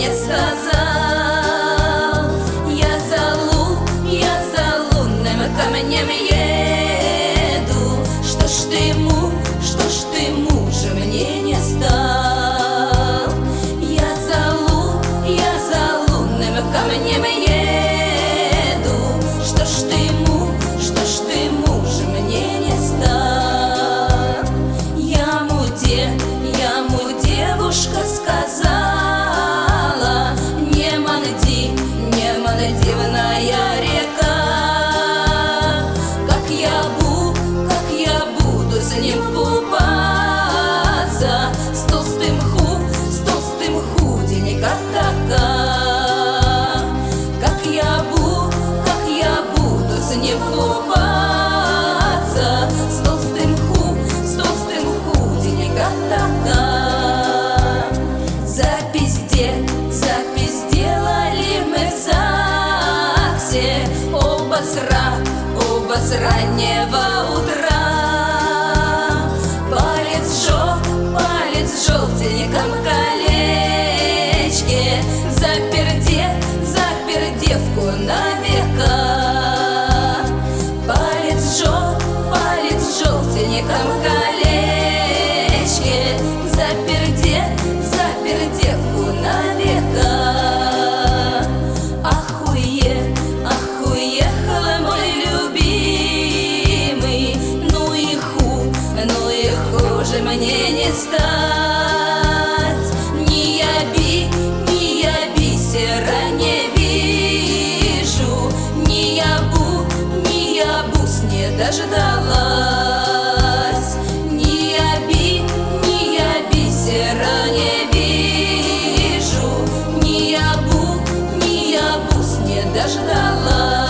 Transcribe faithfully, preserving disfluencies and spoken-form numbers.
не сказал. Я за лу, я за лунным камнем еду. Что ж ты му, что ж ты мужа мне не стал? Я за лу, я за лунным камнем еду. Что ж ты му, что ж ты мужа мне не стал? Я му де, я му девушка сказала, не манди, не мандивная река. Как я бу, как я буду с ним купаться, с толстым ху, с толстым худенько така. Как я бу, как я буду с ним купаться, с толстым ху, с толстым худенько така. Запись где, запись делали мы в ЗАГСе, оба с ра, оба с раннего утра. Палец жёг, палец в желтеньком колечке, запер де, запер девку на века. Палец жёг, палец в желтеньком колечке, запер де, запер девку на века. Ах, уе, ах, уехал мой любимый, ну и ху, ну и хуже мне не стать. Ни я би, ни я бисера не вижу, ни я бу, ни я бус не дождалась. Ни я би, ни я бисера не вижу, ни я бу, ни я бус не дождалась.